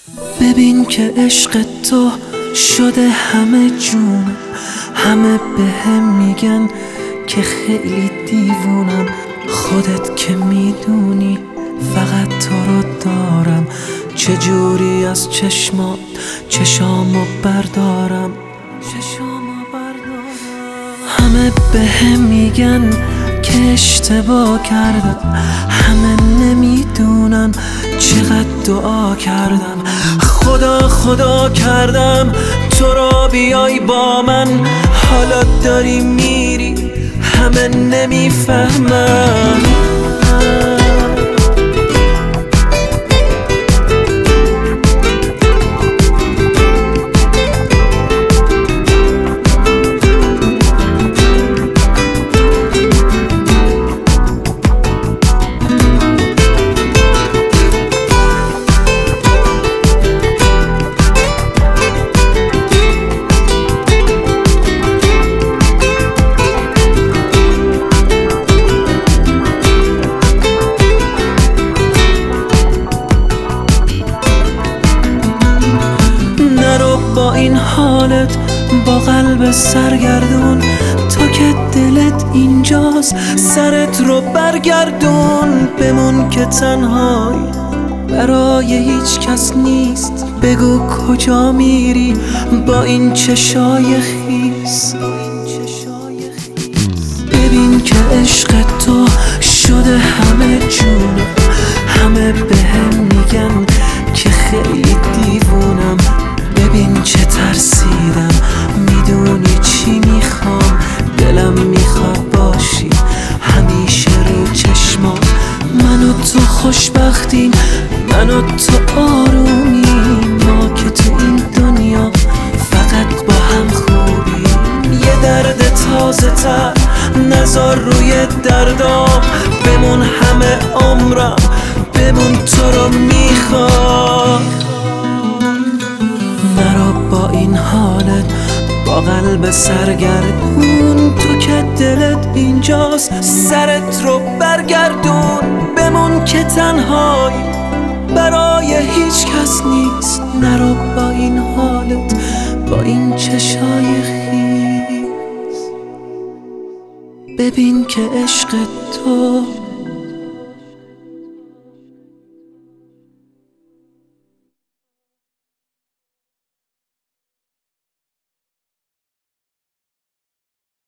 ببین که عشق تو شده همه جونم، همه بهم میگن که خیلی دیوونم. خودت که میدونی فقط تو رو دارم، چجوری از چشامو بردارم. همه بهم میگن که اشتباه کردم، همه نمیدونن چقدر دعا کردم. خدا کردم تو را بیای با من، حالا داری میری همه نمیفهمن. با این حالت با قلب سرگردون، تا که دلت اینجاست سرت رو برگردون. بمون که تنهایی برای هیچ کس نیست، بگو کجا میری با این چشای خیس. ببین که عشق تو شده همه جونم، همه بهم میگن که خیلی دیوونم. ببین چه ترسیدم، میدونی چی میخوام، دلم میخواد باشی همیشه رو چشمام. من و تو خوشبختیم، من و تو آرومیم، ما که تو این دنیا فقط با هم خوبیم. یه درد تازه تر نذار روی دردام، بمون همه عمرم، بمون تو رو میخوام. نرو با این حالت با قلب سرگردون، تو که دلت اینجاست سرت رو برگردون. بمون که تنهایی برای هیچ کس نیست، نرو با این حالت با این چشای خیس. ببین که عشق تو